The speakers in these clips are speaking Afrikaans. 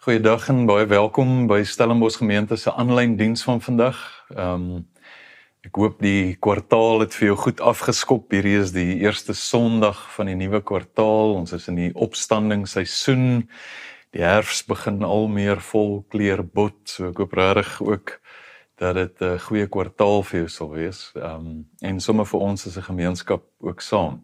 Goeiedag en baie welkom by Stellenbosch Gemeente se aanlyn diens van vandag. Ek hoop die kwartaal het vir jou goed afgeskop. Hierdie is die eerste Sondag van die nuwe kwartaal. Ons is in die opstandingsseisoen. Die herfs begin al meer vol kleur bot, so ek hoop regtig ook dat dit 'n goeie kwartaal vir jou sal wees. En sommer vir ons as 'n gemeenskap ook saam.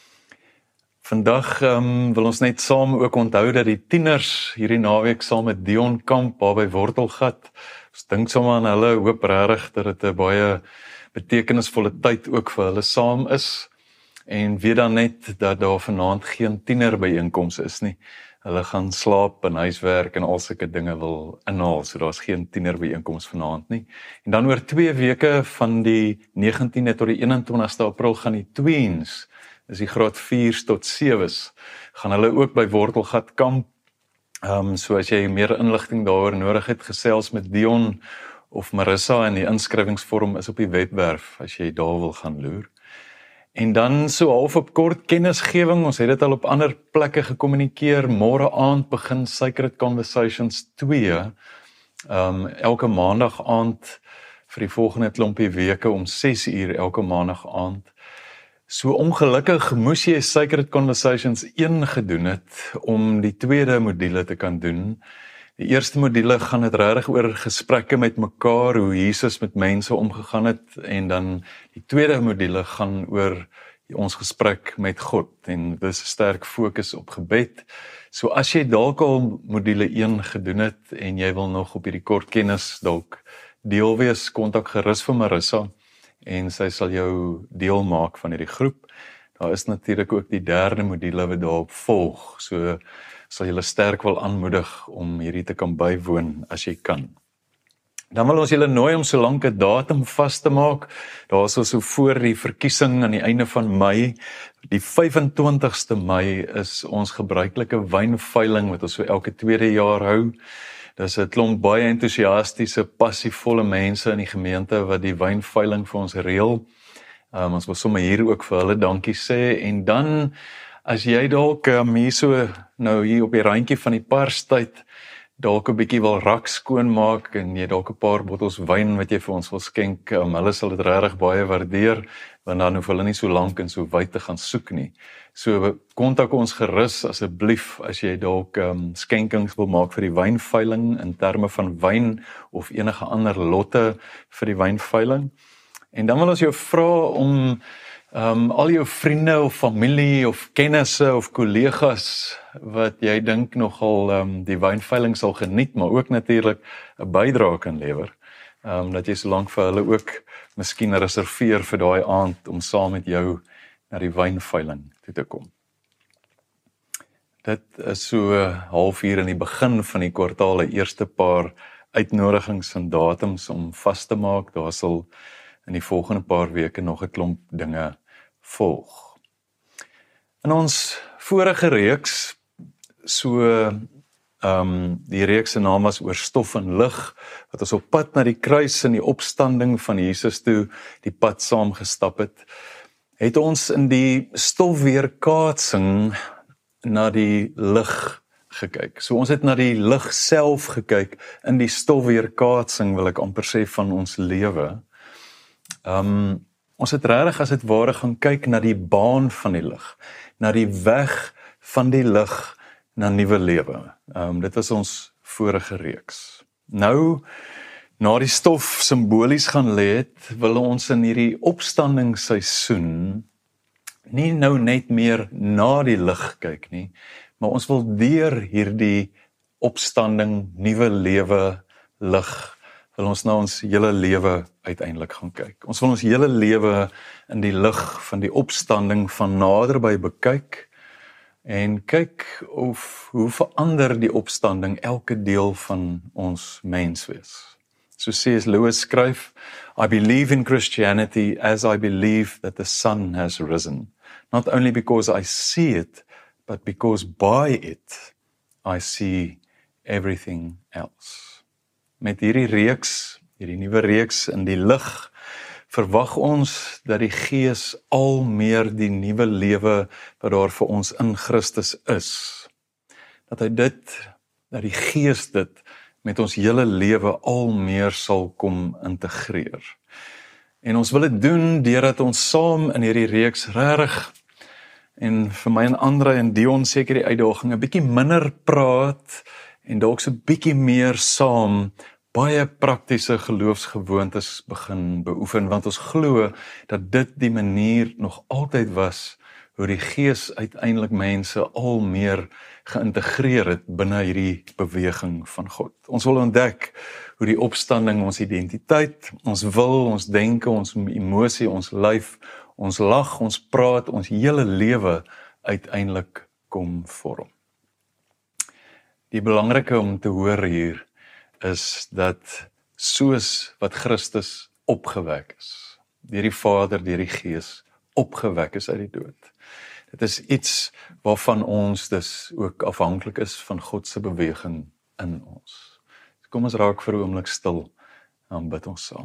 Vandag wil ons net saam ook onthou dat die tieners hierdie naweek saam met Dion kamp daar by Wortelgat. Ons dink sommer aan hulle, hoop regtig dat dit 'n baie betekenisvolle tyd ook vir hulle saam is. En weet dan net dat daar vanaand geen tienerbyeenkomste is nie. Hulle gaan slaap en huiswerk en al sulke dinge wil inhaal, so daar's geen tienerbyeenkoms vanaand nie. En dan oor 2 weke van die 19de tot die 21ste April gaan die tweens, dis die graad 4's tot 7's, gaan hulle ook by Wortelgat kamp. So as jy meer inligting daaroor nodig het, gesels met Dion of Marissa, en die inskrywingsvorm is op die webwerf as jy daar wil gaan loer. En dan so half op kort kennisgewing, ons het dit al op ander plekke gekommunikeer. Môre aand begin Sacred Conversations 2, elke maandag aand vir die volgende klompie weke om 6 uur elke maandag aand. So ongelukkig moes jy Sacred Conversations 1 gedoen het om die tweede module te kan doen. Die eerste module gaan dit regtig oor gesprekke met mekaar, hoe Jesus met mense omgegaan het, en dan die tweede module gaan oor ons gesprek met God, en dis 'n sterk fokus op gebed. So as jy dalk al module 1 gedoen het en jy wil nog op hierdie kort kennis dalk deel wees, kontak gerus vir Marissa en sy sal jou deel maak van hierdie groep. Daar is natuurlik ook die derde module wat daarop volg, so sal julle sterk wil aanmoedig om hierdie te kan bywoon as jy kan. Dan wil ons julle nooi om so lank 'n datum vas te maak. Daar is so voor die verkiesing aan die einde van Mei. Die 25ste Mei is ons gebruikelike wynveiling wat ons so elke tweede jaar hou. Dis 'n klomp baie entoesiastiese, passievolle mense in die gemeente wat die wynveiling vir ons reël. Ons wil sommer hier ook vir hulle dankie sê, en dan as jy dalk hier so nou hier op die randjie van die Parstyd dalk 'n bietjie wil rak skoonmaak en jy dalk 'n paar bottels wyn wat jy vir ons wil skenk, hulle sal dit regtig baie waardeer, want dan hoef hulle nie so lank en so wyd te gaan soek nie. So kontak ons gerus asseblief as jy dalk skenkings wil maak vir die wynveiling in terme van wyn of enige ander lotte vir die wynveiling. En dan wil ons jou vra om al jou vriende of familie of kennisse of kollegas wat jy dink nogal die wynveiling sal geniet, maar ook natuurlik 'n bydrae kan lewer, dat jy solank vir hulle ook miskien reserveer vir daai aand om saam met jou na die wynveiling toe te kom. Dit is so 0:30 in die begin van die kwartaal, die eerste paar uitnodigings en datums om vas te maak. Daar sal in die volgende paar weke nog 'n klomp dinge volg. In ons vorige reeks, die reeks se naam was oor stof en lig, wat ons op pad na die kruis en die opstanding van Jesus toe die pad saam gestap het ons in die stofweerkaatsing na die lig gekyk. So ons het na die lig self gekyk in die stofweerkaatsing, wil ek amper sê, van ons lewe. Ons het regtig as dit ware gaan kyk na die baan van die lig, na die weg van die lig na nuwe lewe. Dit was ons vorige reeks. Nou, na die stof simbolies gaan lê het, wil ons in hierdie opstandingsseisoen nie nou net meer na die lig kyk nie, maar ons wil deur hierdie opstanding, nuwe lewe, lig, wil ons na ons hele lewe uiteindelik gaan kyk. Ons wil ons hele lewe in die lig van die opstanding van naderby bekyk en kyk hoe verander die opstanding elke deel van ons menswees. So C.S. Lewis skryf, I believe in Christianity as I believe that the sun has risen, not only because I see it, but because by it I see everything else. Met hierdie nuwe reeks in die lig, verwag ons dat die Gees al meer die nuwe lewe wat daar vir ons in Christus is, dat hy dit dat die Gees dit met ons hele lewe al meer sal kom integreer. En ons wil dit doen deurdat ons saam in hierdie reeks regtig, en vir my en Andre en Dion seker die uitdaging, 'n bietjie minder praat en dalk so 'n bietjie meer saam baie praktiese geloofsgewoontes begin beoefen, want ons glo dat dit die manier nog altyd was hoe die Gees uiteindelik mense al meer geïntegreer het binne hierdie beweging van God. Ons wil ontdek hoe die opstanding ons identiteit, ons wil, ons denke, ons emosie, ons lyf, ons lag, ons praat, ons hele lewe uiteindelik kom vorm. Die belangrike om te hoor hier is dat soos wat Christus opgewek is, deur die Vader, deur die Gees, opgewek is uit die dood. Dit is iets waarvan ons dus ook afhanklik is van God se beweging in ons. So kom ons raak vir 'n oomblik stil en bid ons saam.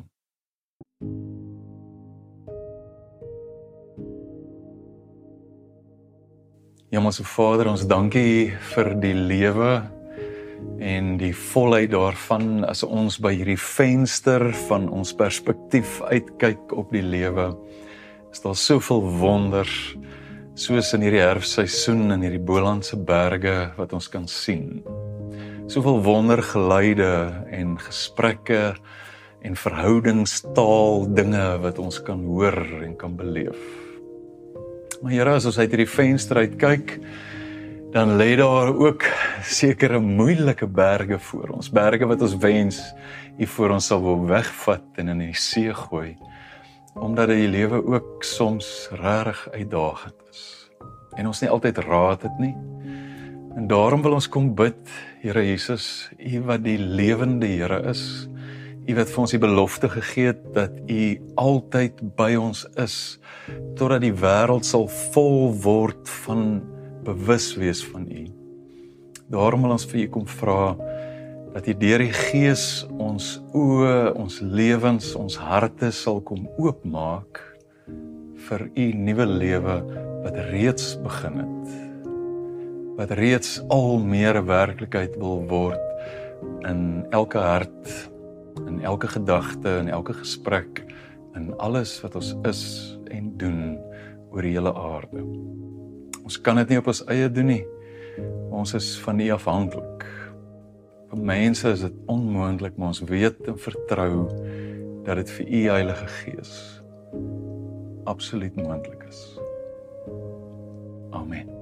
Hemelse Vader, ons dankie vir die lewe en die volheid daarvan as ons by hierdie venster van ons perspektief uitkyk op die lewe. Is daar soveel wonders, soos in hierdie herfstseisoen in hierdie Bolandse berge wat ons kan sien. Soveel wondergeluide en gesprekke en verhoudingstaal dinge wat ons kan hoor en kan beleef. Maar Here, as ons uit hierdie venster uitkyk, dan lê daar ook sekere moeilike berge voor ons, berge wat ons wens U voor ons sal wil wegvat en in die see gooi, omdat die lewe ook soms regtig uitdagend is. En ons nie altyd raad het nie. En daarom wil ons kom bid, Here Jesus, U wat die lewende Here is, U wat vir ons die belofte gegee het dat U altyd by ons is, totdat die wêreld sal vol word van bewus wees van U. Daarom wil ons vir U kom vra dat U deur die Gees ons oë, ons lewens, ons harte sal kom oopmaak vir U nuwe lewe wat reeds begin het. Wat reeds al meer werklikheid wil word in elke hart, in elke gedagte, in elke gesprek, in alles wat ons is en doen oor die hele aarde. Ons kan dit nie op ons eie doen nie. Ons is van U afhanklik. Vir mense is dit onmoontlik, maar ons weet en vertrou dat dit vir U Heilige Gees absoluut moontlik is. Amen.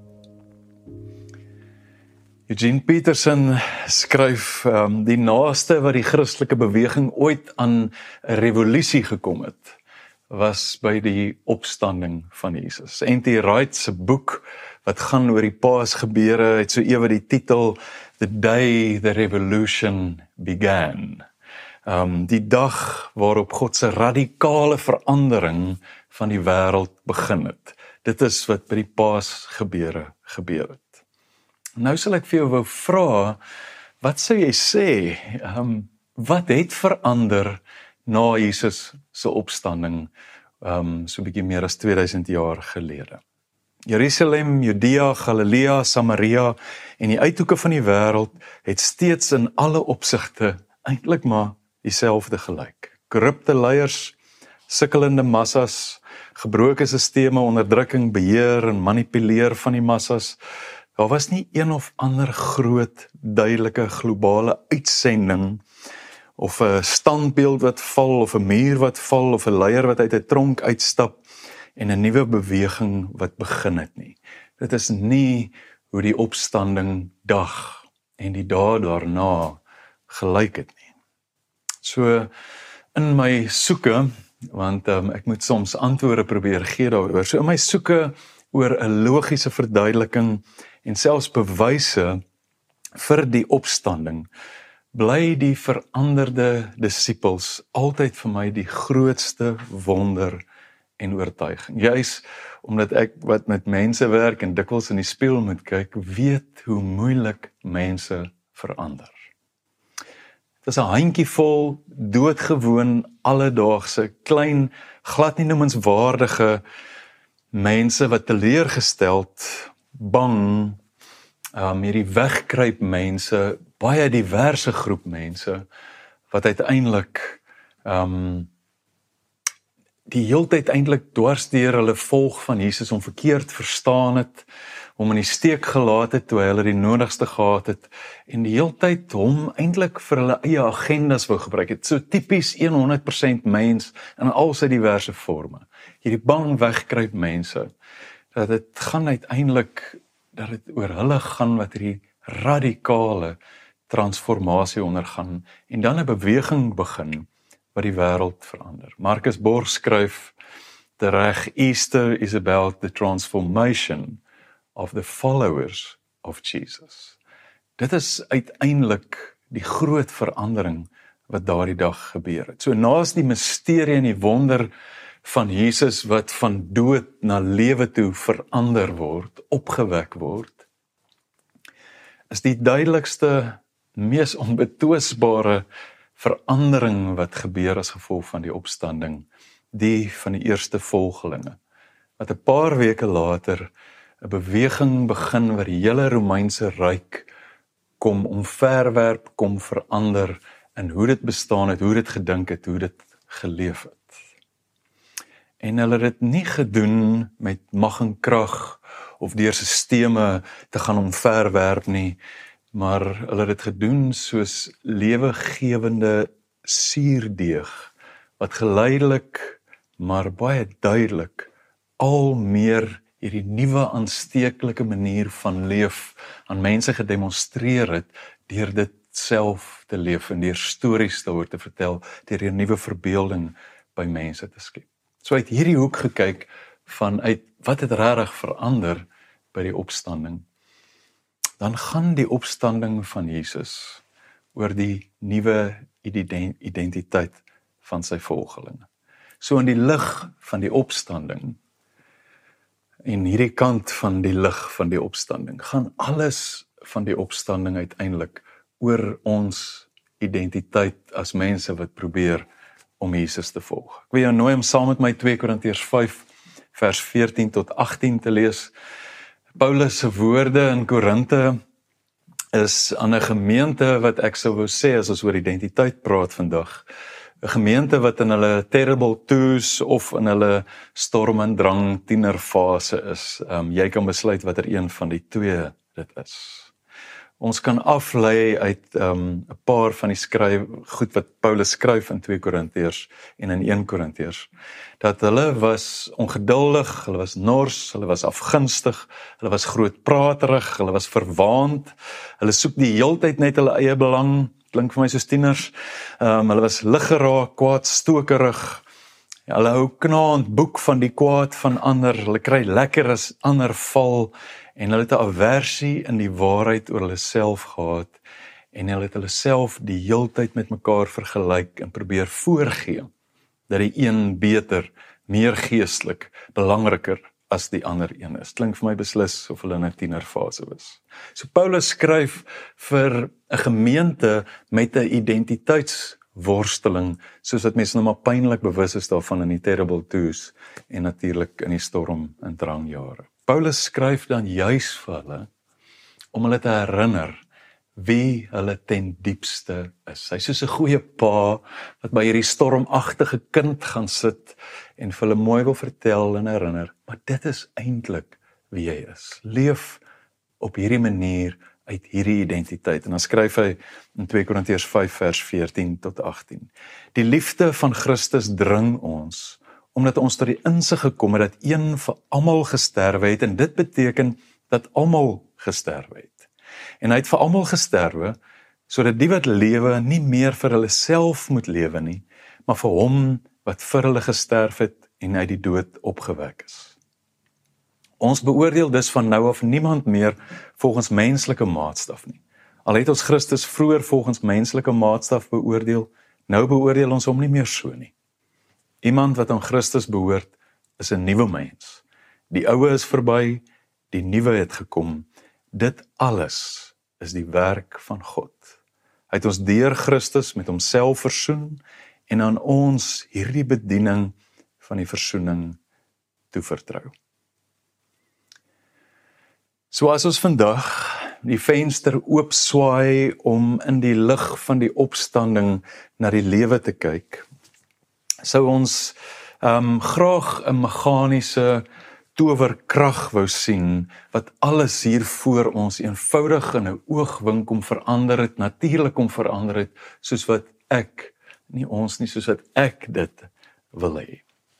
Eugene Peterson skryf, die naaste wat die Christelike beweging ooit aan 'n revolusie gekom het, was by die opstanding van Jesus. N.T. Wright se boek, wat gaan oor die Paasgebeure, het so ewe die titel The Day the Revolution Began. Die dag waarop God se radikale verandering van die wêreld begin het. Dit is wat by die Paasgebeure gebeur het. Nou sal ek vir jou wou vra, wat sou jy sê, wat het verander na Jesus se opstanding, so 'n bietjie meer as 2000 jaar gelede? Jerusalem, Judea, Galilea, Samaria en die uithoeke van die wêreld het steeds in alle opsigte eintlik maar dieselfde gelyk. Korrupte leiers, sukkelende massas, gebroke sisteme, onderdrukking, beheer en manipuleer van die massas. Daar was nie een of ander groot, duidelike, globale uitsending, of 'n standbeeld wat val, of 'n muur wat val, of 'n leier wat uit 'n tronk uitstap, en 'n nuwe beweging wat begin het nie. Dit is nie hoe die opstanding dag en die dae daarna gelyk het nie. So, in my soeke, want ek moet soms antwoorde probeer gee daaroor, so in my soeke oor 'n logiese verduideliking en selfs bewyse vir die opstanding, bly die veranderde disippels altyd vir my die grootste wonder en oortuiging. Juis omdat ek wat met mense werk en dikwels in die spieël moet kyk, weet hoe moeilik mense verander. Dit is 'n handjievol doodgewoon alledaagse, klein, glad nie noemenswaardige mense wat teleurgesteld, bang Hierdie wegkruipmense, baie diverse groep mense, wat uiteindelik die heeltyd eintlik dwars deur hulle volg van Jesus hom verkeerd verstaan het, hom in die steek gelaat het toe hy hulle die nodigste gehad het, en die heeltyd hom eintlik vir hulle eie agendas wou gebruik het. So tipies 100% mens in al sy diverse forme. Hierdie bang wegkruip mense, dat dit gaan uiteindelik, dat dit oor hulle gaan wat hierdie radikale transformasie ondergaan, en dan 'n beweging begin, wat die wêreld verander. Marcus Borg skryf, "The Easter is about the transformation of the followers of Jesus." Dit is uiteindelik die groot verandering wat daardie dag gebeur het. So naas die misterie en die wonder van Jesus wat van dood na lewe toe verander word, opgewek word, is die duidelikste, mees onbetwisbare verandering wat gebeur as gevolg van die opstanding, die van die eerste volgelinge, wat 'n paar weke later 'n beweging begin wat die hele Romeinse ryk kom omverwerp, kom verander in hoe dit bestaan het, hoe dit gedink het, hoe dit geleef het. En hulle het dit nie gedoen met mag en krag of deur sisteme te gaan omverwerp nie, maar hulle het dit gedoen soos lewegewende suurdeeg, wat geleidelik, maar baie duidelik, al meer hierdie nuwe aansteeklike manier van leef aan mense gedemonstreer het, deur dit self te leef en deur stories daaroor te vertel, deur 'n nuwe verbeelding by mense te skep. So uit hierdie hoek gekyk, vanuit wat het regtig verander by die opstanding, dan gaan die opstanding van Jesus oor die nuwe identiteit van sy volgelinge. So in die lig van die opstanding, en hierdie kant van die lig van die opstanding, gaan alles van die opstanding uiteindelik oor ons identiteit as mense wat probeer om Jesus te volg. Ek wil jou nooi om saam met my 2 Korintiërs 5 vers 14 tot 18 te lees. Paulus se woorde in Korinte is aan 'n gemeente wat ek sou wou sê as ons oor identiteit praat vandag. 'n Gemeente wat in hulle terrible twos of in hulle storm en drang tienerfase is. Jy kan besluit watter een van die twee dit is. Ons kan aflei uit 'n paar van die goed wat Paulus skryf in 2 Korintiërs en in 1 Korintiërs, dat hulle was ongeduldig, hulle was nors, hulle was afgunstig, hulle was grootpraterig, hulle was verwaand, hulle soek die heeltyd net hulle eie belang, klink vir my soos tieners, hulle was liggeraak, kwaadstokerig, hulle hou knaand boek van die kwaad van ander, hulle kry lekker as ander val, en hulle het 'n aversie in die waarheid oor hulle self gehad, en hulle het hulle self die heeltyd met mekaar vergelyk en probeer voorgee, dat die een beter, meer geestelik, belangriker as die ander een is. Klink vir my beslis of hulle in 'n tienerfase was. So Paulus skryf vir 'n gemeente met 'n identiteitsworsteling, soos dat mense nou maar pynlik bewus is daarvan in die terrible twos, en natuurlik in die storm en drangjare. Paulus skryf dan juis vir hulle, om hulle te herinner wie hulle ten diepste is. Hy is soos 'n goeie pa, wat by hierdie stormagtige kind gaan sit, en vir hulle mooi wil vertel en herinner, maar dit is eintlik wie jy is. Leef op hierdie manier, uit hierdie identiteit. En dan skryf hy in 2 Korintiërs 5 vers 14 tot 18. Die liefde van Christus dring ons, omdat ons tot die insig gekom het dat een vir almal gesterwe het, en dit beteken dat almal gesterwe het. En hy het vir almal gesterwe, sodat die wat lewe nie meer vir hulle self moet lewe nie, maar vir hom wat vir hulle gesterf het en uit die dood opgewek is. Ons beoordeel dus van nou af niemand meer volgens menslike maatstaf nie. Al het ons Christus vroeër volgens menslike maatstaf beoordeel, nou beoordeel ons hom nie meer so nie. Iemand wat aan Christus behoort, is 'n nuwe mens. Die ou is verby, die nuwe het gekom. Dit alles is die werk van God. Hy het ons deur Christus met homself versoen, en aan ons hierdie bediening van die versoening toevertrou. So as ons vandag die venster oopswaai om in die lig van die opstanding na die lewe te kyk, sou ons graag 'n meganiese towerkrag wou sien, wat alles hier voor ons eenvoudig in 'n oogwink kom verander het, natuurlik kom verander het, soos wat ek, nie ons nie, soos wat ek dit wil hê.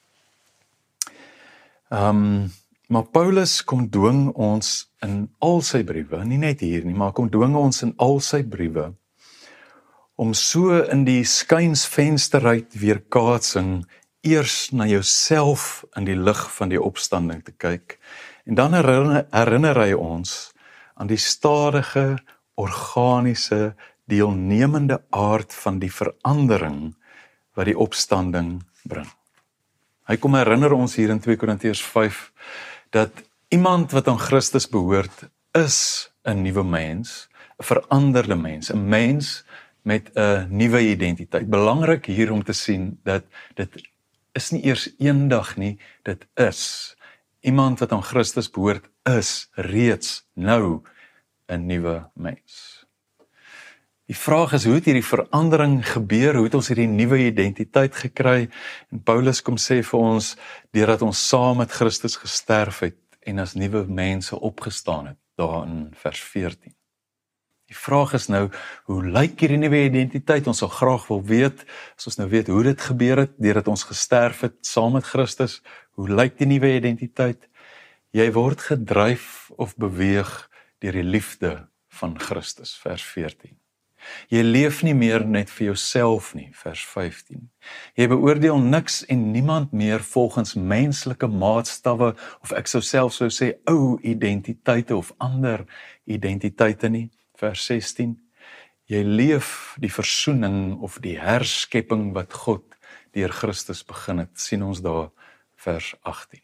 Maar Paulus kom dwing ons in al sy briewe, nie net hier nie, maar kom dwing ons in al sy briewe, om so in die skynsvensterheid weerkaatsing eers na jouself in die lig van die opstanding te kyk, en dan herinner hy ons aan die stadige, organiese, deelnemende aard van die verandering wat die opstanding bring. Hy kom herinner ons hier in 2 Korintiërs 5, dat iemand wat aan Christus behoort, is 'n nuwe mens, 'n veranderde mens, 'n mens met 'n nuwe identiteit. Belangrik hier om te sien dat dit is nie eers eendag nie, dit is. Iemand wat aan Christus behoort, is reeds nou 'n nuwe mens. Die vraag is, hoe het hierdie verandering gebeur? Hoe het ons hierdie nuwe identiteit gekry? En Paulus kom sê vir ons, deurdat ons saam met Christus gesterf het en as nuwe mense opgestaan het, daar in vers 14. Die vraag is nou, hoe lyk hierdie nuwe identiteit? Ons sal graag wil weet, as ons nou weet hoe dit gebeur het, deurdat ons gesterf het saam met Christus, hoe lyk die nuwe identiteit? Jy word gedryf of beweeg deur die liefde van Christus, vers 14. Jy leef nie meer net vir jouself nie, vers 15. Jy beoordeel niks en niemand meer volgens menslike maatstawwe, of ek sou self sou sê, ou identiteite of ander identiteite nie, vers 16. Jy leef die versoening of die herskepping wat God deur Christus begin het, sien ons daar, vers 18.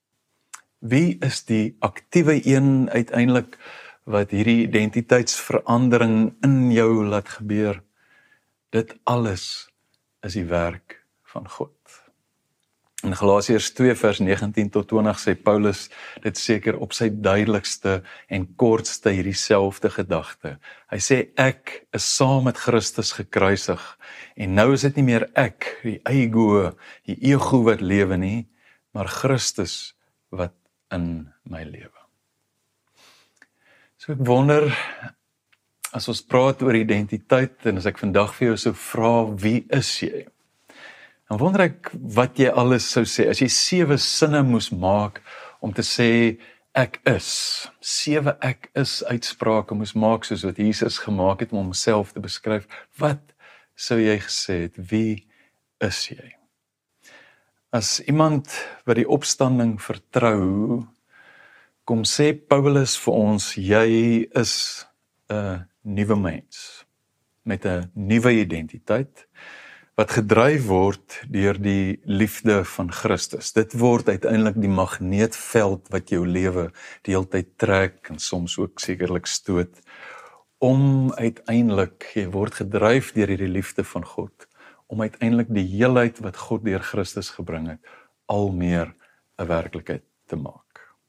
Wie is die aktiewe een uiteindelik wat hierdie identiteitsverandering in jou laat gebeur? Dit alles is die werk van God. In Galasiërs 2 vers 19 tot 20 sê Paulus dit seker op sy duidelikste en kortste hierdie selfde gedagte. Hy sê ek is saam met Christus gekruisig en nou is dit nie meer ek, die ego wat lewe nie, maar Christus wat in my lewe. So ek wonder, as ons praat oor identiteit, en as ek vandag vir jou sou vra, wie is jy? Dan wonder ek wat jy alles sou sê, as jy 7 sinne moes maak, om te sê, ek is. 7 ek is uitsprake moes maak, soos wat Jesus gemaak het, om homself te beskryf. Wat sou jy gesê het, wie is jy? As iemand wat die opstanding vertrou, kom sê Paulus vir ons, jy is 'n nuwe mens, met 'n nuwe identiteit, wat gedryf word deur die liefde van Christus. Dit word uiteindelik die magneetveld wat jou lewe die hele tyd trek, en soms ook sekerlik stoot, om uiteindelik, jy word gedryf deur hierdie liefde van God, om uiteindelik die heelheid wat God deur Christus gebring het, al meer 'n werklikheid te maak.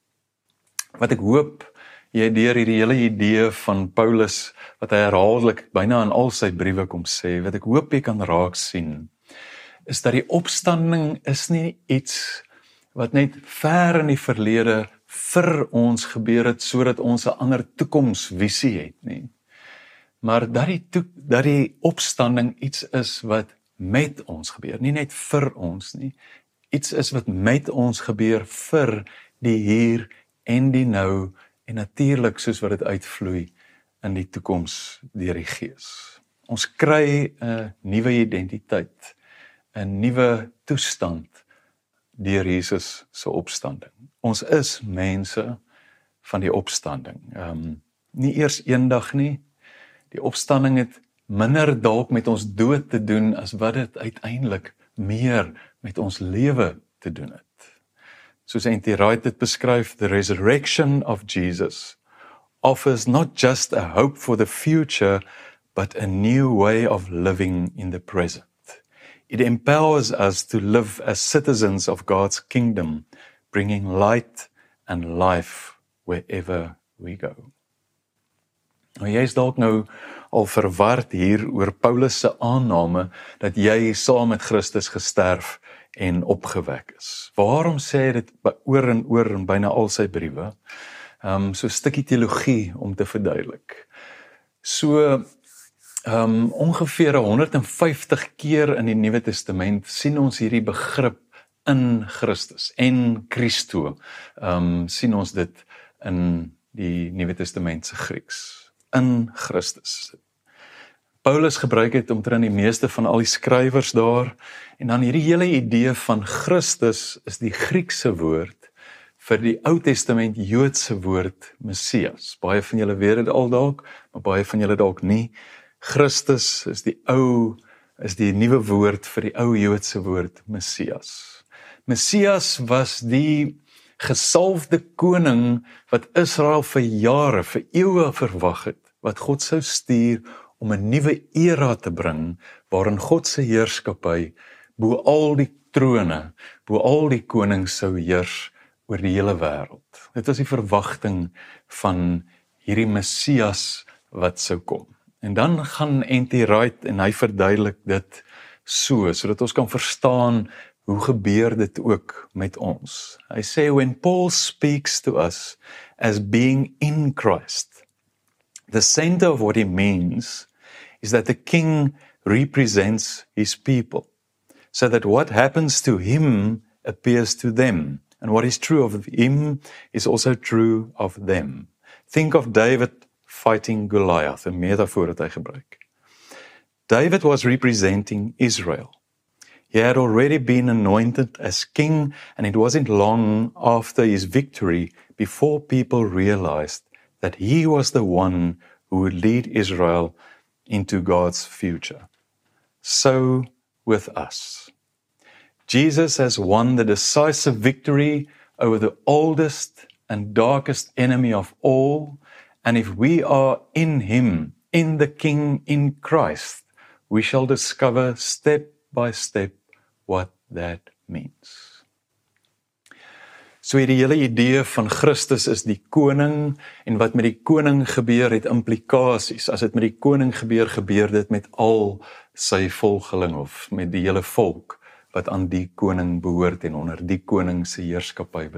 Wat ek hoop, jy deur hierdie hele idee van Paulus, wat hy herhaaldelik byna in al sy briewe kom sê, wat ek hoop jy kan raak sien, is dat die opstanding is nie iets wat net ver in die verlede vir ons gebeur het, sodat ons 'n ander toekomsvisie het nie. Maar dat die opstanding iets is wat met ons gebeur, nie net vir ons nie, iets is wat met ons gebeur vir die hier en die nou, en natuurlik soos wat dit uitvloei in die toekoms deur die Gees. Ons kry 'n nuwe identiteit, 'n nuwe toestand deur Jesus se opstanding. Ons is mense van die opstanding. Nie eers eendag nie. Die opstanding het minder dalk met ons dood te doen as wat dit uiteindelik meer met ons lewe te doen het. Soos N.T. Wright dit beskryf, the resurrection of Jesus offers not just a hope for the future, but a new way of living in the present. It empowers us to live as citizens of God's kingdom, bringing light and life wherever we go. Nou jy is dalk nou al verward hier oor Paulus se aanname dat jy saam met Christus gesterf en opgewek is. Waarom sê hy dit oor en oor in byna al sy briewe? So 'n stukkie teologie om te verduidelik. So ongeveer 150 keer in die Nuwe Testament sien ons hierdie begrip in Christus en Christo. Sien ons dit in die Nuwe Testamentse Grieks. In Christus. Paulus gebruik dit omtrent die meeste van al die skrywers daar, en dan hierdie hele idee van Christus is die Griekse woord vir die Ou Testament Joodse woord Messias. Baie van julle weet dit al dalk, maar baie van julle dalk nie. Christus is die nuwe woord vir die ou Joodse woord Messias. Messias was die gesalfde koning wat Israel vir jare, vir eeue verwag het, wat God sou stuur om 'n nuwe era te bring, waarin God se heerskappy bo al die trone, bo al die konings sou heers oor die hele wêreld. Dit was die verwagting van hierdie Messias wat sou kom. En dan gaan N.T. Wright en hy verduidelik dit sodat ons kan verstaan hoe gebeur dit ook met ons. Hy sê, when Paul speaks to us as being in Christ, the center of what he means is that the king represents his people, so that what happens to him appears to them, and what is true of him is also true of them. Think of David fighting Goliath, 'n metafoor wat hy gebruik. David was representing Israel. He had already been anointed as king, and it wasn't long after his victory before people realized that he was the one who would lead Israel into God's future. So with us. Jesus has won the decisive victory over the oldest and darkest enemy of all, and if we are in him, in the King, in Christ, we shall discover step by step what that means. So die hele idee van Christus is die koning, en wat met die koning gebeur het implikasies. As dit met die koning gebeur, gebeur dit met al sy volgeling of met die hele volk wat aan die koning behoort en onder die koning se heerskappy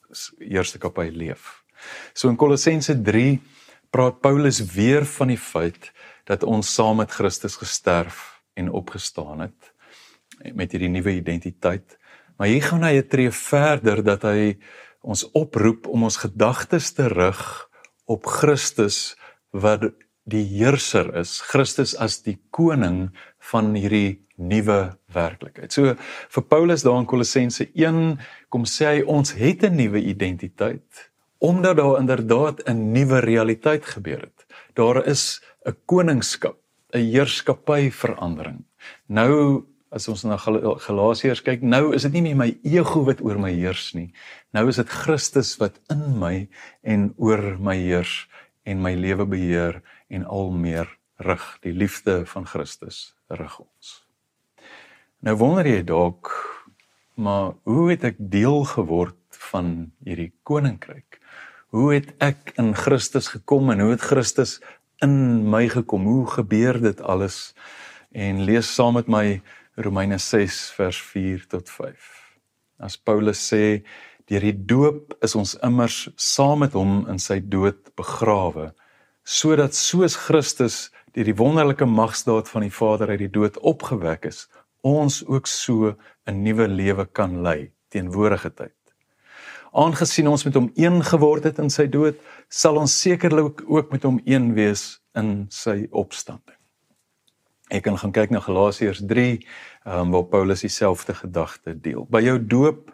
leef. So in Kolossense 3 praat Paulus weer van die feit dat ons saam met Christus gesterf en opgestaan het, met hierdie nuwe identiteit. Maar hier gaan hy 'n tree verder, dat hy ons oproep om ons gedagtes te rig op Christus, wat die heerser is, Christus as die koning van hierdie nuwe werklikheid. So vir Paulus daar in Kolossense 1 kom sê hy, ons het 'n nuwe identiteit, omdat daar inderdaad 'n nuwe realiteit gebeur het. Daar is 'n koningskap, 'n heerskappy verandering. Nou, as ons na Galasiërs kyk, nou is dit nie meer my ego wat oor my heers nie. Nou is dit Christus wat in my en oor my heers en my lewe beheer en al meer rig. Die liefde van Christus rig ons. Nou wonder jy dalk, maar hoe het ek deel geword van hierdie koninkryk? Hoe het ek in Christus gekom en hoe het Christus in my gekom? Hoe gebeur dit alles? En lees saam met my Romeine 6 vers 4 tot 5. As Paulus sê, deur die doop is ons immers saam met hom in sy dood begrawe, sodat soos Christus deur die wonderlike magsdaad van die Vader uit die dood opgewek is, ons ook so 'n nuwe lewe kan lei, teenwoordige tyd. Aangesien ons met hom een geword het in sy dood, sal ons sekerlik ook met hom een wees in sy opstanding. Ek kan gaan kyk na Galasiërs 3, waar Paulus dieselfde gedagte deel. By jou doop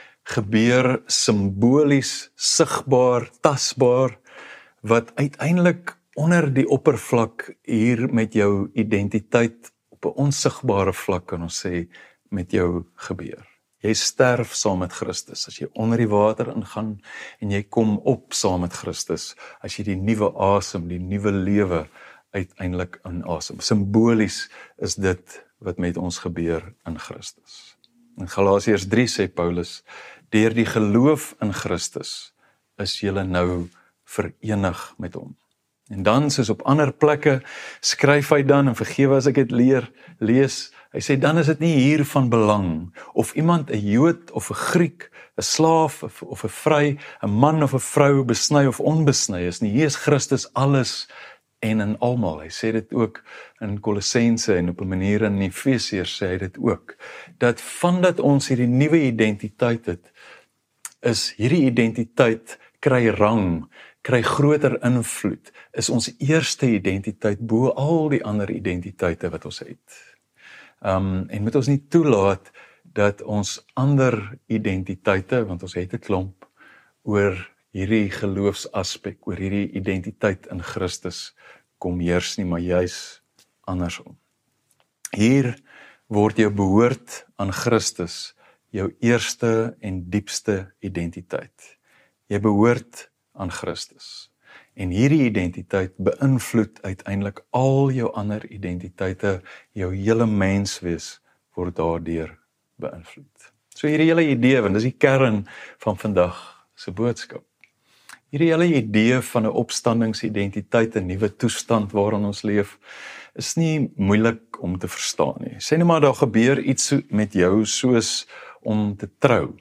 gebeur simbolies, sigbaar, tasbaar, wat uiteindelik onder die oppervlak hier met jou identiteit op 'n onsigbare vlak, kan ons sê, met jou gebeur. Jy sterf saam met Christus as jy onder die water ingaan, en jy kom op saam met Christus as jy die nuwe asem, die nuwe lewe uiteindelik inasem. Simbolies is dit wat met ons gebeur in Christus. In Galasiërs 3 sê Paulus, deur die geloof in Christus is julle nou verenig met hom. En dan, soos op ander plekke, skryf hy dan, en vergewe as ek dit lees, hy sê, dan is dit nie hier van belang, of iemand 'n Jood of 'n Griek, 'n slaaf of 'n vry, 'n man of 'n vrou, besny of onbesny is nie. Hier is Christus alles en in almal. Hy sê dit ook in Kolossense en op 'n manier in Efesiërs sê hy dit ook, dat vandat ons hierdie nuwe identiteit het, is hierdie identiteit kry rang, kry groter invloed, is ons eerste identiteit bo al die ander identiteite wat ons het. En moet ons nie toelaat dat ons ander identiteite, want ons het 'n klomp, oor hierdie geloofsaspek, oor hierdie identiteit in Christus kom heers nie, maar juis andersom. Hier word jou behoort aan Christus jou eerste en diepste identiteit. Jy behoort aan Christus. En hierdie identiteit beïnvloed uiteindelik al jou ander identiteite, jou hele menswees word daardeur beïnvloed. So hierdie hele idee, want dis die kern van vandag se boodskap. Hierdie hele idee van 'n opstandingsidentiteit, 'n nuwe toestand waarin ons leef, is nie moeilik om te verstaan nie. Sê net maar daar gebeur iets met jou soos om te trou.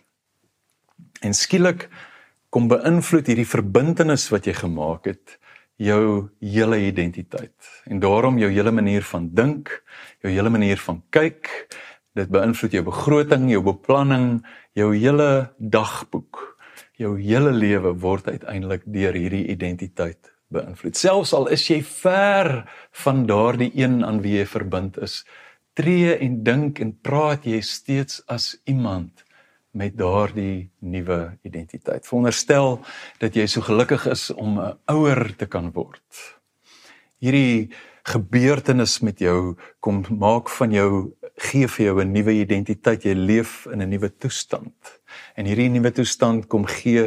En skielik kom beïnvloed hierdie verbintenis wat jy gemaak het, jou hele identiteit. En daarom jou hele manier van dink, jou hele manier van kyk, dit beïnvloed jou begroting, jou beplanning, jou hele dagboek. Jou hele lewe word uiteindelik deur hierdie identiteit beïnvloed. Selfs al is jy ver van daardie een aan wie jy verbind is, tree en dink en praat jy steeds as iemand met daardie nuwe identiteit. Veronderstel dat jy so gelukkig is om 'n ouer te kan word. Hierdie gebeurtenis met jou kom maak van jou, gee vir jou 'n nuwe identiteit, jy leef in 'n nuwe toestand. En hierdie nuwe toestand kom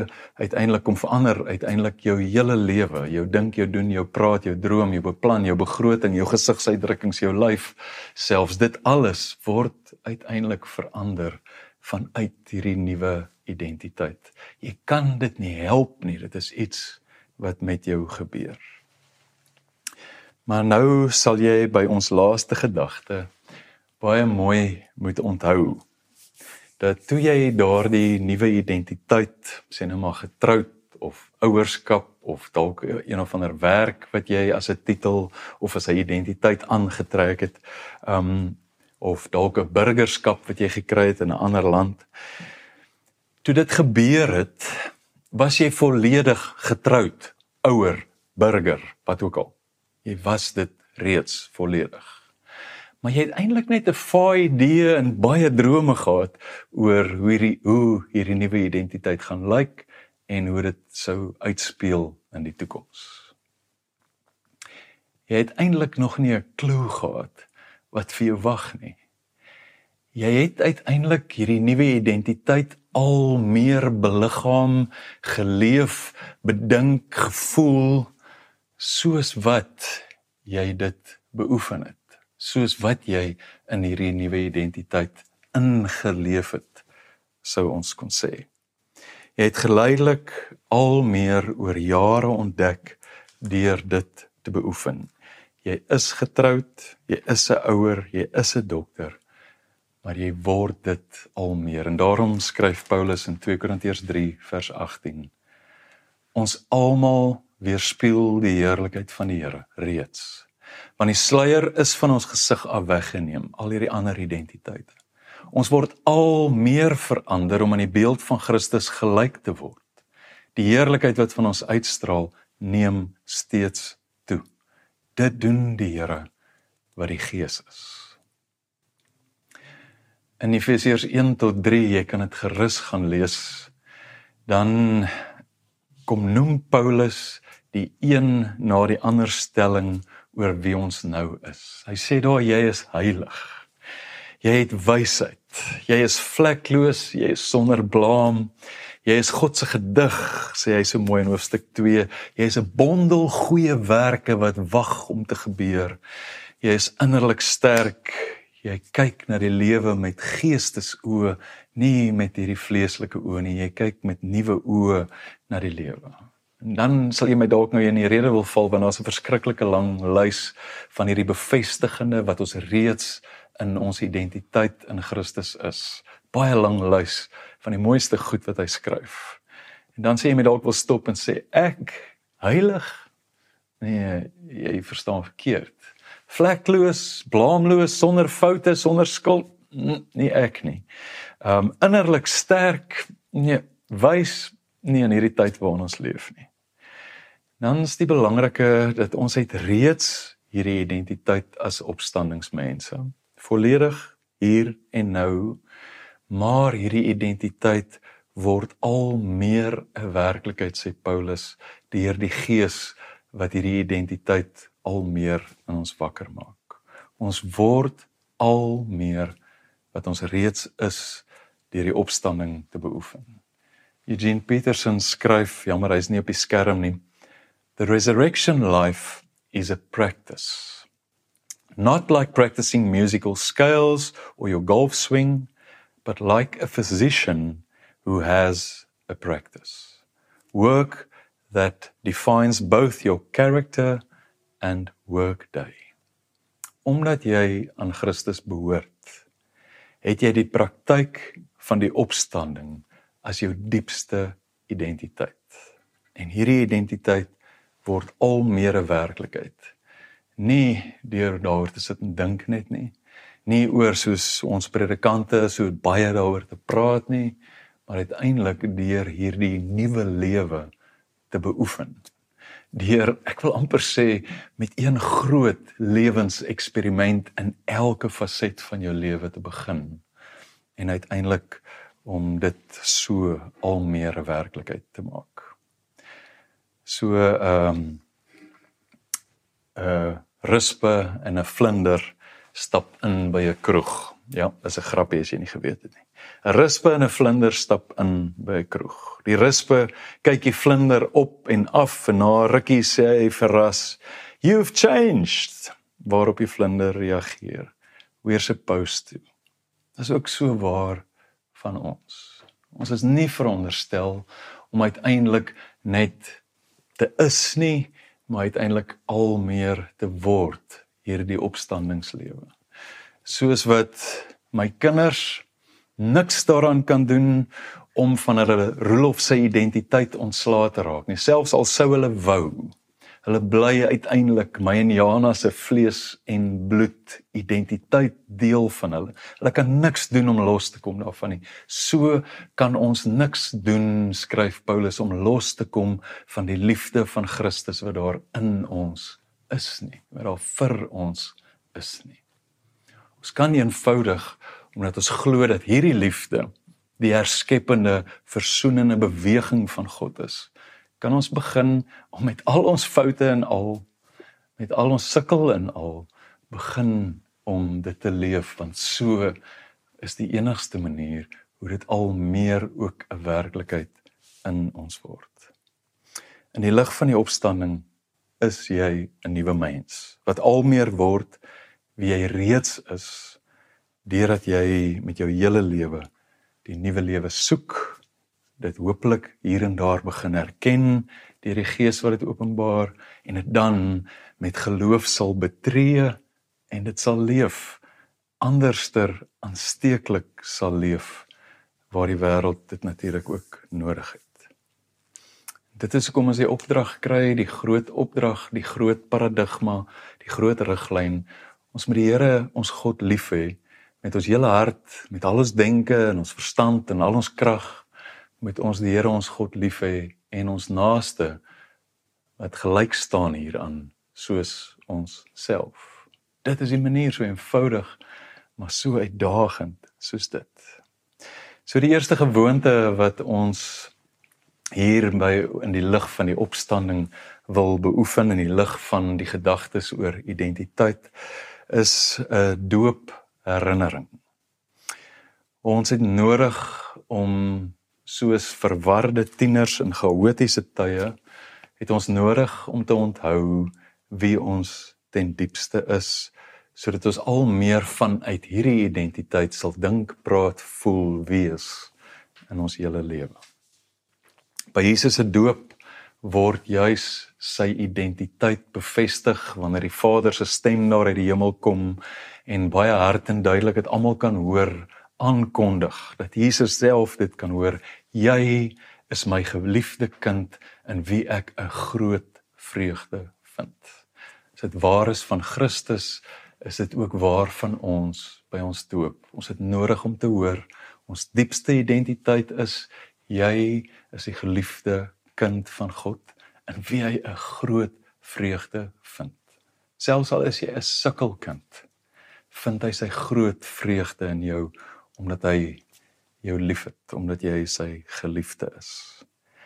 verander uiteindelik jou hele lewe, jou dink, jou doen, jou praat, jou droom, jou beplan, jou begroting, jou gesigsuitdrukkings, jou lyf, selfs dit alles word uiteindelik verander vanuit hierdie nuwe identiteit. Jy kan dit nie help nie, dit is iets wat met jou gebeur. Maar nou sal jy by ons laaste gedagte baie mooi moet onthou, dat toe jy daardie nuwe identiteit, sê nou maar getroud, of ouerskap, of dalk een of ander werk wat jy as 'n titel, of as 'n identiteit aangetrek het, of dalk 'n burgerskap wat jy gekry het in 'n ander land. Toe dit gebeur het, was jy volledig getroud, ouer, burger, wat ook al. Jy was dit reeds volledig. Maar jy het eintlik net 'n vaai idee en baie drome gehad oor hoe hierdie nuwe identiteit gaan lyk en hoe dit sou uitspeel in die toekoms. Jy het eintlik nog nie 'n klou gehad wat vir jou wag nie. Jy het uiteindelik hierdie nuwe identiteit al meer beliggaam, geleef, bedink, gevoel, soos wat jy dit beoefen het. Soos wat jy in hierdie nuwe identiteit ingeleef het, sou ons kon sê. Jy het geleidelik al meer oor jare ontdek deur dit te beoefen. Jy is getroud, jy is 'n ouer, jy is 'n dokter, maar jy word dit al meer. En daarom skryf Paulus in 2 Korintiërs 3 vers 18, ons almal weerspieël die heerlikheid van die Here reeds. Want die sluier is van ons gesig af weggeneem, al hierdie ander identiteite. Ons word al meer verander om aan die beeld van Christus gelyk te word. Die heerlikheid wat van ons uitstraal, neem steeds toe. Dit doen die Here wat die Gees is. In Efesiërs 1-3, jy kan dit gerus gaan lees, dan kom noem Paulus die een na die ander stelling oor wie ons nou is. Hy sê daar, jy is heilig, jy het wysheid, jy is vlekloos, jy is sonder blaam, jy is God se gedig, sê hy so mooi in hoofstuk 2, jy is 'n bondel goeie werke wat wag om te gebeur, jy is innerlik sterk, jy kyk na die lewe met geestesoë, nie met hierdie vleeslike oë nie, jy kyk met nuwe oë na die lewe. En dan sal jy my dalk nou in die rede wil val, want daar's 'n verskriklike lang lys van hierdie bevestigende wat ons reeds in ons identiteit in Christus is. Baie lang lys van die mooiste goed wat hy skryf. En dan sê jy my dalk wil stop en sê, ek, heilig? Nee, jy verstaan verkeerd. Vlekloos, blaamloos, sonder foute, sonder skuld? Nie ek nie. Innerlik sterk? Nee, wys? Nie in hierdie tyd waarin ons leef nie. Dan is die belangrike dat ons het reeds hierdie identiteit as opstandingsmense. Volledig hier en nou, maar hierdie identiteit word al meer 'n werklikheid, sê Paulus, deur die Gees wat hierdie identiteit al meer in ons wakker maak. Ons word al meer wat ons reeds is deur die opstanding te beoefen. Eugene Peterson skryf, jammer hy is nie op die skerm nie, the resurrection life is a practice. Not like practicing musical scales or your golf swing, but like a physician who has a practice. Work that defines both your character and workday. Omdat jy aan Christus behoort, het jy die praktyk van die opstanding as jou diepste identiteit. En hierdie identiteit word al meer 'n werklikheid. Nie deur daaroor te sit en dink net nie oor soos ons predikante so baie daaroor te praat nie, maar uiteindelik deur hierdie nuwe lewe te beoefen. Deur, ek wil amper sê, met een groot lewenseksperiment in elke faset van jou lewe te begin. En uiteindelik om dit so al meer 'n werklikheid te maak. So, rispe en 'n vlinder stap in by 'n kroeg. Ja, dis 'n grappie as jy nie geweet het nie. 'n Rispe en 'n vlinder stap in by 'n kroeg. Die rispe kyk die vlinder op en af en na rukkie sê hy verras, "You've changed." Waarop die vlinder reageer, "We're supposed to." Dis ook so waar van ons. Ons is nie veronderstel om uiteindelik net te is nie, maar uiteindelik al meer te word hierdie opstandingslewe. Soos wat my kinders niks daaraan kan doen om van hulle Roelof se identiteit ontslae te raak nie, selfs al sou hulle wou. Hulle bly uiteindelik my en Jana se vlees en bloed identiteit deel van hulle. Hulle kan niks doen om los te kom daarvan nie. So kan ons niks doen, skryf Paulus, om los te kom van die liefde van Christus wat daar in ons is nie, wat daar vir ons is nie. Ons kan eenvoudig, omdat ons glo dat hierdie liefde die herskeppende, versoenende beweging van God is, kan ons begin om met al ons foute en al, met al ons sukkel en al, begin om dit te leef, want so is die enigste manier hoe dit al meer ook 'n werklikheid in ons word. In die lig van die opstanding is jy 'n nuwe mens, wat al meer word wie jy reeds is, deurdat jy met jou hele lewe die nuwe lewe soek, dit hopelik hier en daar begin herken, deur die Gees wat dit openbaar, en dit dan met geloof sal betree, en dit sal leef, anderster aansteeklik sal leef, waar die wêreld dit natuurlik ook nodig het. Dit is hoekom ons die opdrag kry, die groot opdrag, die groot paradigma, die groot riglyn, ons moet die Here, ons God lief hê, met ons hele hart, met al ons denke en ons verstand en al ons krag, moet ons die Here ons God lief hê en ons naaste wat gelyk staan hieraan, soos ons self. Dit is die manier, so eenvoudig, maar so uitdagend soos dit. So die eerste gewoonte wat ons hier in die lig van die opstanding wil beoefen, in die lig van die gedagtes oor identiteit, is 'n doopherinnering. Ons het nodig om, soos verwarde tieners in chaotiese tye, het ons nodig om te onthou wie ons ten diepste is, sodat ons al meer vanuit hierdie identiteit sal dink, praat, voel, wees in ons hele lewe. By Jesus se doop word juis sy identiteit bevestig wanneer die Vader se stem daar uit die hemel kom en baie hard en duidelik dit almal kan hoor aankondig, dat Jesus self dit kan hoor, jy is my geliefde kind in wie ek 'n groot vreugde vind. As dit waar is van Christus, is dit ook waar van ons by ons doop. Ons het nodig om te hoor, ons diepste identiteit is, jy is die geliefde kind van God, in wie hy 'n groot vreugde vind. Selfs al is jy 'n sukkelkind, vind hy sy groot vreugde in jou, omdat hy jou liefhet, omdat jy sy geliefde is.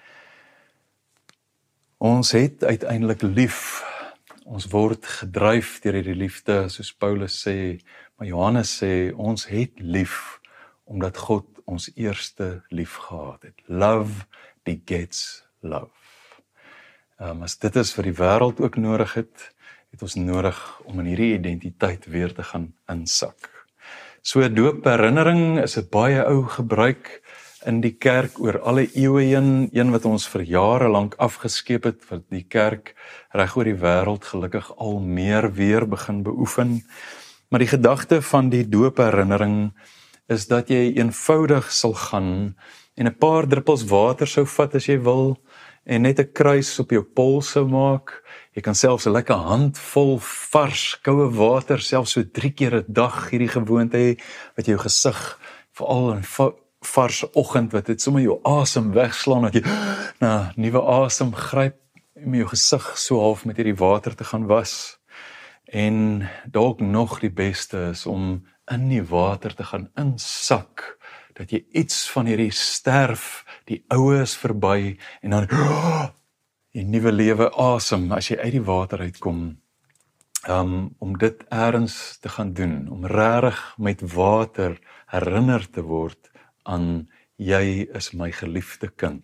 Ons het uiteindelik lief, ons word gedryf deur hierdie liefde, soos Paulus sê, maar Johannes sê, ons het lief, omdat God ons eerste lief gehad het. Love begets love. As dit is wat die wêreld ook nodig het, het ons nodig om in hierdie identiteit weer te gaan insak. So doopherinnering is 'n baie ou gebruik in die kerk oor alle eeue heen, een wat ons vir jare lank afgeskeep het, wat die kerk reg oor die wêreld gelukkig al meer weer begin beoefen. Maar die gedagte van die doopherinnering is dat jy eenvoudig sal gaan en 'n paar druppels water sou vat as jy wil, en net 'n kruis op jou pols sou maak. Jy kan selfs 'n lekker handvol vars, koue water, selfs so 3 keer 'n dag hierdie gewoonte hê, wat jou gesig, veral in vars oggend, wat dit sommer jou asem wegslaan, dat jy na nuwe asem gryp, om jou gesig so half met hierdie water te gaan was. En dalk nog die beste is om in die water te gaan insak, dat jy iets van hierdie sterf, die oue is verby, en dan die nuwe lewe asem, as jy uit die water uitkom, om dit ergens te gaan doen, om regtig met water herinner te word aan, jy is my geliefde kind.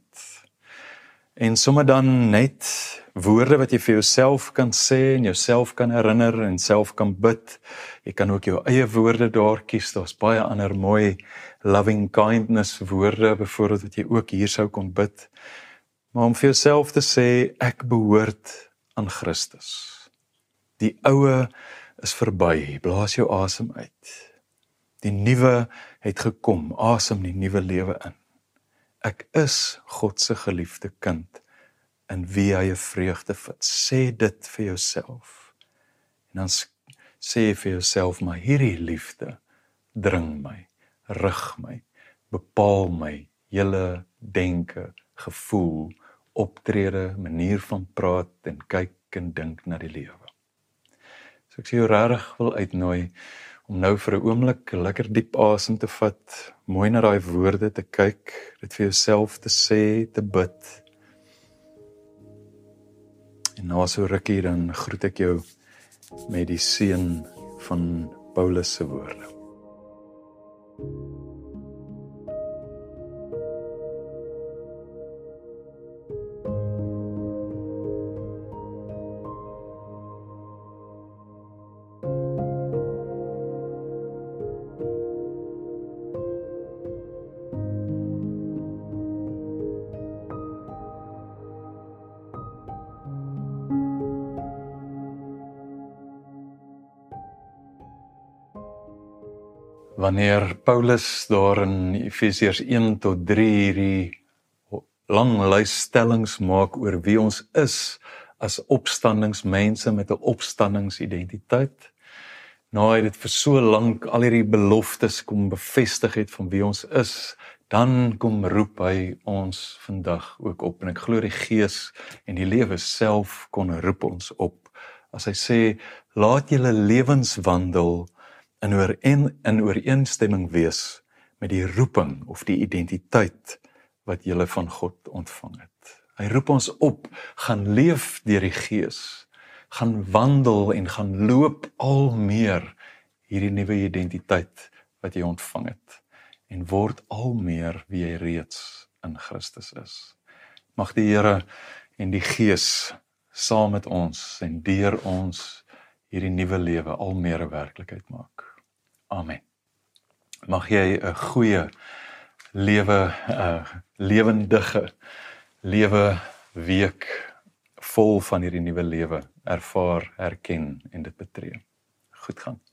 En sommer dan net woorde wat jy vir jouself kan sê, en jouself kan herinner, en self kan bid. Jy kan ook jou eie woorde daar kies, daar's baie ander mooi loving kindness woorde, byvoorbeeld wat jy ook hier sou kon bid. Maar om vir jouself te sê, ek behoort aan Christus. Die oue is verby, blaas jou asem uit. Die nuwe het gekom, asem die nuwe lewe in. Ek is God se geliefde kind, in wie hy 'n vreugde vind. Sê dit vir jouself. En dan sê jy vir jouself, maar hierdie liefde dring my, rig my, bepaal my hele denke, gevoel, optrede, manier van praat en kyk en dink na die lewe. So ek sê jou regtig wil uitnooi om nou vir 'n oomblik lekker diep asem te vat, mooi na daai woorde te kyk, dit vir jouself te sê, te bid. En na so rukkie dan groet ek jou met die seën van Paulus se woorde. Wanneer Paulus daar in Efesiërs 1 tot 3 hierdie lang lys stellings maak oor wie ons is as opstandingsmense met 'n opstandingsidentiteit, nou hy dit vir so lank al hierdie beloftes kom bevestig het van wie ons is, dan kom roep hy ons vandag ook op, en ek glo die Gees en die lewe self kon roep ons op, as hy sê, laat julle lewenswandel in ooreenstemming wees met die roeping of die identiteit wat julle van God ontvang het. Hy roep ons op, gaan leef deur die Gees, gaan wandel en gaan loop al meer hierdie nuwe identiteit wat jy ontvang het, en word al meer wie jy reeds in Christus is. Mag die Here en die Gees saam met ons en deur ons hierdie nuwe lewe al meer 'n werklikheid maak. Amen. Mag jy 'n goeie lewe, lewendige lewe week vol van hierdie nuwe lewe ervaar, herken en dit betree. Goed gaan.